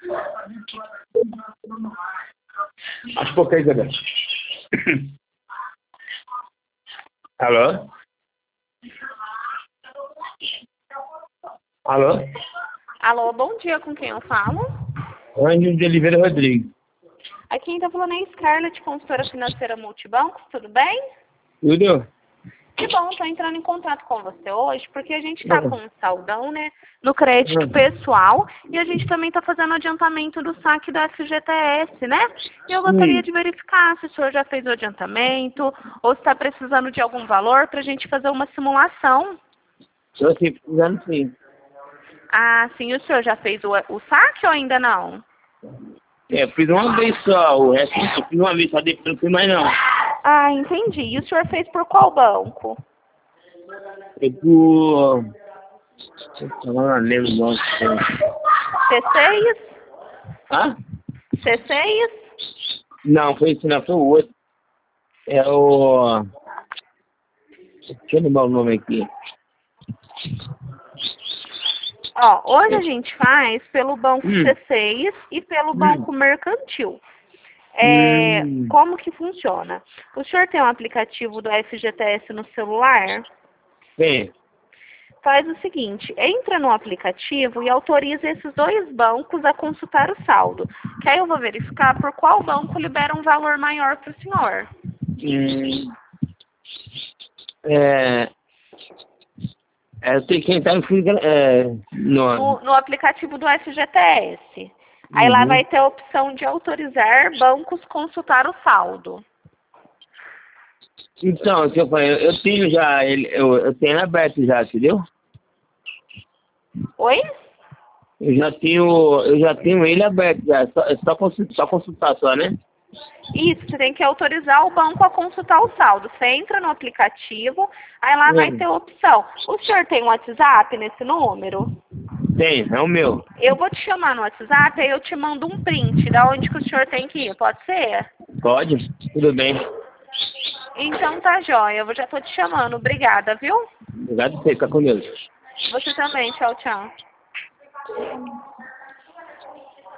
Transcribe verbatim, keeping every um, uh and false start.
Acho que ok, Isabel. Alô? Alô? Alô, bom dia, com quem eu falo? Ângelo de Oliveira Rodrigues. Aqui quem tá falando é a Scarlett, consultora financeira Multibancos, tudo bem? Tudo? Que bom, tô entrando em contato com você hoje, porque a gente tá Uhum. com um saldão, né, no crédito Uhum. pessoal, e a gente também tá fazendo adiantamento do saque do F G T S, né? E eu gostaria Sim. de verificar se o senhor já fez o adiantamento, ou se está precisando de algum valor pra gente fazer uma simulação. Estou se precisando sim. Ah, sim, o senhor já fez o, o saque ou ainda não? É, eu fiz uma vez só, o resto eu fiz uma vez só, depois não fiz mais não. Ah, entendi. E o senhor fez por qual banco? Foi por... Eu não lembro o nome. C seis? Hã? C seis? Não, foi esse não, foi o outro. É o... Deixa eu lembrar o nome aqui. Ó, hoje a gente faz pelo banco Hum. C seis e pelo Hum. banco mercantil. É, Hum. como que funciona? O senhor tem um aplicativo do F G T S no celular? Bem, Faz o seguinte, entra no aplicativo e autoriza esses dois bancos a consultar o saldo. Que aí eu vou verificar por qual banco libera um valor maior para o senhor. hum, é, é, eu tenho que entrar no fim, é, no, No, no aplicativo do F G T S. Aí lá uhum. vai ter a opção de autorizar bancos consultar o saldo. Então, o que eu falei, eu, eu tenho já ele, eu, eu tenho aberto já, entendeu? Oi? Eu já tenho, eu já tenho ele aberto já, é só, é só, consultar, só consultar só, né? Isso, você tem que autorizar o banco a consultar o saldo. Você entra no aplicativo, aí lá vai Hum, ter a opção. O senhor tem um WhatsApp nesse número? tem, é o meu. Eu vou te chamar no WhatsApp, aí eu te mando um print da onde que o senhor tem que ir, pode ser? Pode? Tudo bem. Então tá jóia, eu já tô te chamando. Obrigada, viu? Obrigado por você, fica com Deus. Você também, tchau, tchau.